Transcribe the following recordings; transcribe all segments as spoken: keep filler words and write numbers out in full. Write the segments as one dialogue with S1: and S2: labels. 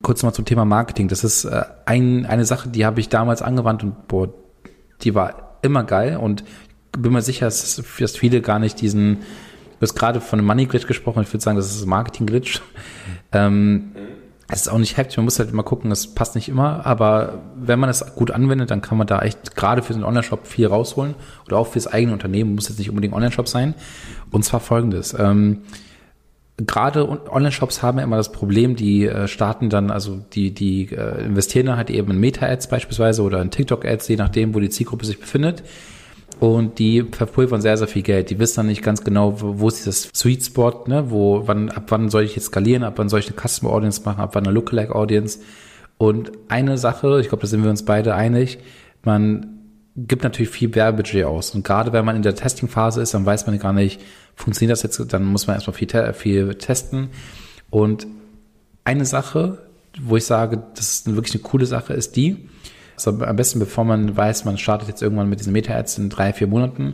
S1: kurz mal zum Thema Marketing. Das ist äh, ein, eine Sache, die habe ich damals angewandt und boah, die war immer geil und bin mir sicher, dass, dass viele gar nicht diesen, du hast gerade von einem Money Glitch gesprochen, ich würde sagen, das ist ein Marketing Glitch. Ähm, es ist auch nicht heftig, man muss halt immer gucken, das passt nicht immer, aber wenn man es gut anwendet, dann kann man da echt gerade für den Online-Shop viel rausholen oder auch fürs eigene Unternehmen, muss jetzt nicht unbedingt Online-Shop sein. Und zwar folgendes, ähm, gerade Online-Shops haben ja immer das Problem, die äh, starten dann, also die die äh, investieren dann halt eben in Meta-Ads beispielsweise oder in TikTok-Ads, je nachdem, wo die Zielgruppe sich befindet. Und die verpulvern sehr, sehr viel Geld. Die wissen dann nicht ganz genau, wo, wo ist dieses Sweet Spot, ne, wo, wann, ab wann soll ich jetzt skalieren, ab wann soll ich eine Customer Audience machen, ab wann eine Lookalike Audience. Und eine Sache, ich glaube, da sind wir uns beide einig, man gibt natürlich viel Werbebudget aus. Und gerade wenn man in der Testing-Phase ist, dann weiß man gar nicht, funktioniert das jetzt, dann muss man erstmal viel, te- viel testen. Und eine Sache, wo ich sage, das ist wirklich eine coole Sache, ist die, also am besten, bevor man weiß, man startet jetzt irgendwann mit diesen Meta-Ads in drei, vier Monaten,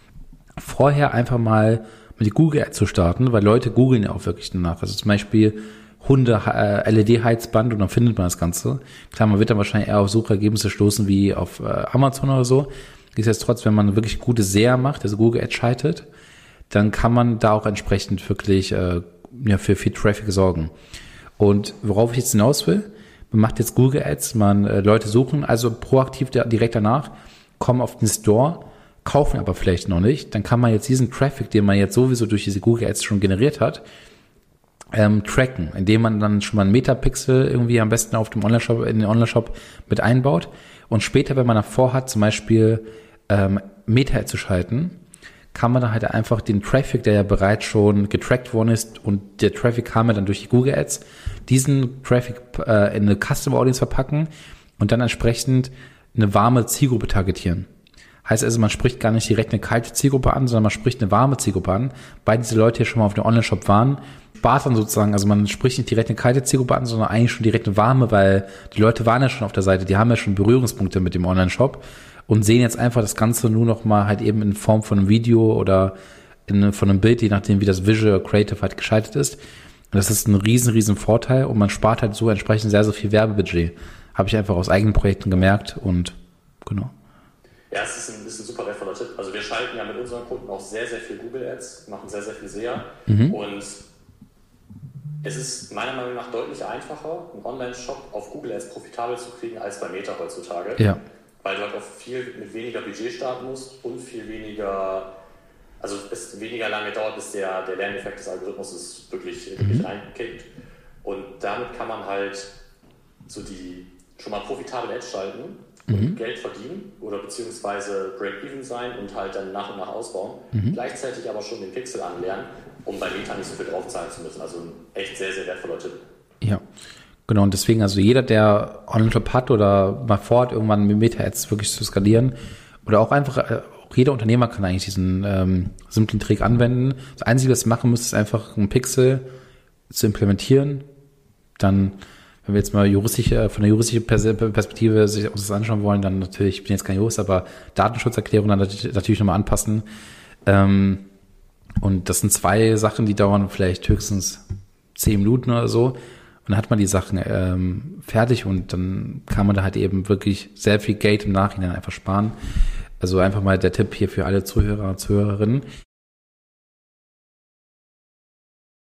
S1: vorher einfach mal mit die Google-Ads zu starten, weil Leute googeln ja auch wirklich danach. Also zum Beispiel Hunde, äh, L E D-Heizband und dann findet man das Ganze. Klar, man wird dann wahrscheinlich eher auf Suchergebnisse stoßen wie auf äh, Amazon oder so. Nichtsdestotrotz, wenn man wirklich gute S E A macht, also Google-Ads schaltet, dann kann man da auch entsprechend wirklich äh, ja, für viel Traffic sorgen. Und worauf ich jetzt hinaus will, man macht jetzt Google Ads, man äh, Leute suchen, also proaktiv da, direkt danach, kommen auf den Store, kaufen aber vielleicht noch nicht, dann kann man jetzt diesen Traffic, den man jetzt sowieso durch diese Google Ads schon generiert hat, ähm, tracken, indem man dann schon mal einen Metapixel irgendwie am besten auf dem Online-Shop, in den Online-Shop mit einbaut und später, wenn man davor hat, zum Beispiel ähm, Meta-Ads zu schalten, kann man dann halt einfach den Traffic, der ja bereits schon getrackt worden ist und der Traffic kam ja dann durch die Google Ads, diesen Traffic äh, in eine Customer Audience verpacken und dann entsprechend eine warme Zielgruppe targetieren. Heißt also, man spricht gar nicht direkt eine kalte Zielgruppe an, sondern man spricht eine warme Zielgruppe an, weil diese Leute ja schon mal auf dem Online-Shop waren, spart dann sozusagen, also man spricht nicht direkt eine kalte Zielgruppe an, sondern eigentlich schon direkt eine warme, weil die Leute waren ja schon auf der Seite, die haben ja schon Berührungspunkte mit dem Online-Shop und sehen jetzt einfach das Ganze nur noch mal halt eben in Form von einem Video oder in, von einem Bild, je nachdem, wie das Visual Creative halt geschaltet ist. Und das ist ein riesen, riesen Vorteil und man spart halt so entsprechend sehr, sehr viel Werbebudget. Habe ich einfach aus eigenen Projekten gemerkt und genau.
S2: Ja, es ist ein, ist ein super wertvoller Tipp. Also wir schalten ja mit unseren Kunden auch sehr, sehr viel Google Ads, machen sehr, sehr viel S E A mhm. und es ist meiner Meinung nach deutlich einfacher, einen Online-Shop auf Google Ads profitabel zu kriegen als bei Meta heutzutage.
S1: Ja. Weil
S2: du halt auch viel mit weniger Budget starten musst und viel weniger, also es weniger lange dauert, bis der, der Lerneffekt des Algorithmus wirklich, mhm. wirklich reinkickt. Und damit kann man halt so die schon mal profitable Ads schalten und mhm. Geld verdienen oder beziehungsweise Break-Even sein und halt dann nach und nach ausbauen. Mhm. Gleichzeitig aber schon den Pixel anlernen, um bei Meta nicht so viel draufzahlen zu müssen. Also ein echt sehr, sehr wertvoller Tipp.
S1: Ja. Genau, und deswegen, also jeder, der Online-Shop hat oder mal vorhat, irgendwann mit Meta-Ads wirklich zu skalieren oder auch einfach, auch jeder Unternehmer kann eigentlich diesen ähm, simplen Trick anwenden. Das Einzige, was ihr machen müsst, ist einfach einen Pixel zu implementieren. Dann, wenn wir jetzt mal juristische, von der juristischen Perspektive sich uns das anschauen wollen, dann natürlich, ich bin jetzt kein Jurist, aber Datenschutzerklärung dann natürlich nochmal anpassen. Ähm, und das sind zwei Sachen, die dauern vielleicht höchstens zehn Minuten oder so. Und dann hat man die Sachen ähm, fertig und dann kann man da halt eben wirklich sehr viel Geld im Nachhinein einfach sparen. Also einfach mal der Tipp hier für alle Zuhörer und Zuhörerinnen.